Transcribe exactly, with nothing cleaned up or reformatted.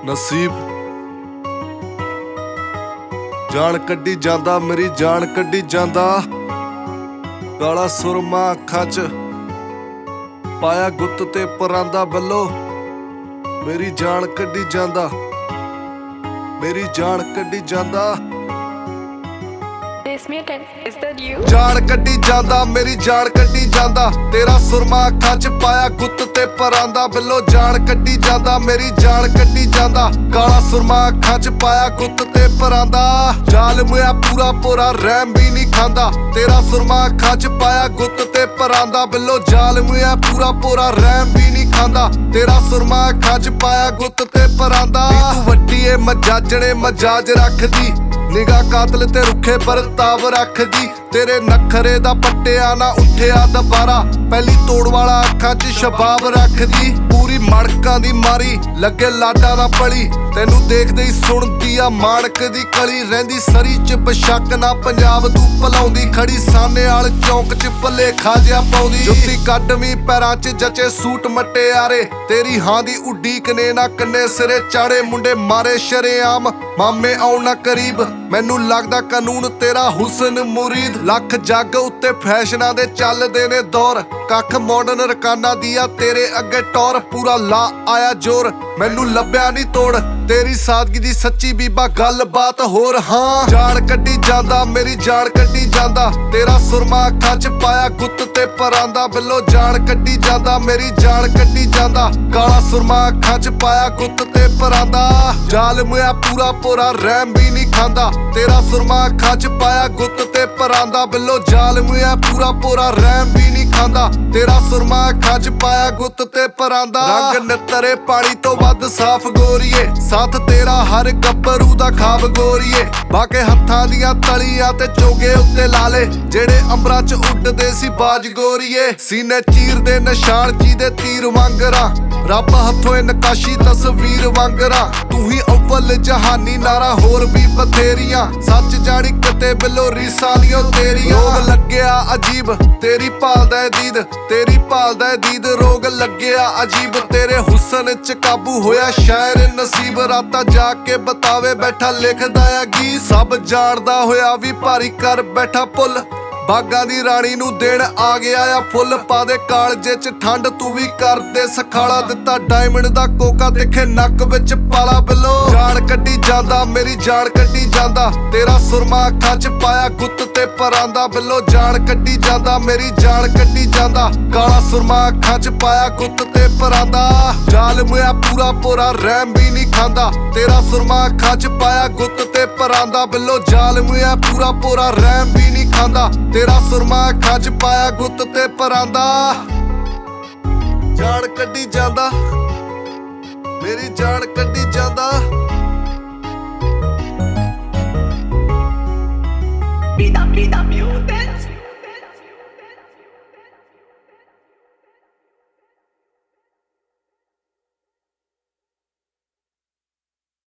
नसीब जान कड्डी जांदा, मेरी जान कड्डी जांदा। काला सुरमा अखां च पाया गुत्त ते परांदा बल्लो, मेरी जान कड्डी जांदा, मेरी जान कड्डी जांदा। Is that you? जान कड्डी जांदा, मेरी जान कड्डी जांदा। तेरा सुरमा अखां च पाया गुत्त ते परांदा बिल्लो, जान कड्डी जांदा, मेरी जान कड्डी जांदा। काला सुरमा अखां च पाया गुत्त ते परांदा। जालिम आ पूरा पूरा रैम भी नहीं खांदा। तेरा सुरमा अखां च पाया गुत्त ते परांदा बिल्लो, जालिम आ पूरा पूरा रैम भी नहीं खांदा। तेरा सुरमा अखां च पाया गुत्त ते परांदा। तू वड्डी ए मजाजणे मजाज रखदी, निगाह कातल ते रुखे बरताव रखदी। तेरे नखरे दा पट्टिया ना उठिया दुबारा, पहली तोड़ वाला अखां च शबाब रखदी। पूरी मड़कां दी मारी लगे लाडा ना पली, तैनू देखदे ही सुणदी आ माणक दी कली। रहिंदी सरी च बशक ना पंजाब तू भलाउंदी, खड़ी साने वाल चौंक च भलेखा जिहा पाउंदी। जुत्ती कड्डवीं पैरां च जचे सूट मटियारे, तेरी हां दी उडीक ने ना कन्ने सिरे चाड़े। मुंडे मारे शरेआम मामे आउण ना करीब, मैनू लगदा कानून तेरा हुसन मुरीद। लख जग उत्ते फैशनां दे चलदे ने दौर, कख मॉडर्न रकाना दिया तेरे अगे टौर। पूरा ला आया जोर, मैनू लभ्या नहीं तोड़, तेरी सादगी दी सच्ची बीबा गल बात होर। हाँ जान कड्डी जांदा, मेरी जान कड्डी जांदा। तेरा सुरमा अखां च पाया गुत्त ते परांदा बिल्लो, जान कड्डी जांदा, मेरी जान कड्डी जांदा। काला सुरमा अखां च पाया गुत्त ते परांदा। जालिम आ पूरा पूरा रैम भी नहीं खांदा। तेरा सुरमा अखां च पाया गुत्त ते परांदा बिल्लो, जालिम आ पूरा पूरा रैम भी नहीं खांदा। तेरा सुरमा अखां च पाया गुत्त ते परांदा। रंग नितरे पानी तो वध साफ गोरीए, साथ तेरा हर गब्बरू दा खाब गोरीए। बाके हत्थां दियां तलियां ते चोगे उत्ते लाले, जेड़े अंबरां च उड्डदे सी बाज गोरीए। सीने चीर दे निशान जीदे तीर वांगरा, रब हत्थों नकाशी तस्वीर वांगरा। तू ही अव्वल जहानी, नारा होर भी बथेरियां। सच जानी किते बिल्लो रीसां नियो तेरियां। रोग लग्गिया अजीब तेरी भालदा ऐ दीद, तेरी भालदा ऐ दीद। रोग लग्गिया अजीब तेरे हुसन च काबू होया शायर नसीब। रातां जाग के बतावे बैठा लिखदा ऐ गीत, सब जाणदा होया भी भारी कर बैठा पुल। बागां दी रानी नू देण आ गया आ फुੱਲ, पा दे कालजे च ठंड तू भी कर दे सखाला। दित्ता डायमंड दा कोका दिखे नक विच पाला बिल्लो, जान कड्डी जांदा, मेरी जान कड्डी जांदा। तेरा सुरमा अखां च पाया गुत्त ते परांदा बिल्लो, जान कड्डी जांदा, मेरी जान कड्डी जांदा। काला सुरमा अखां च पाया गुत्त ते परांदा। जालिम आ पूरा पूरा रैम भी नहीं खांदा। तेरा सुरमा अखां च पाया गुत्त ते परांदा बिल्लो, जालिम आ पूरा पूरा रैम भी नहीं खांदा। तेरा सुरमा अखां च पाया गुत्त ते परांदा। जान कड्डी जांदा, मेरी जान कड्डी जांदा।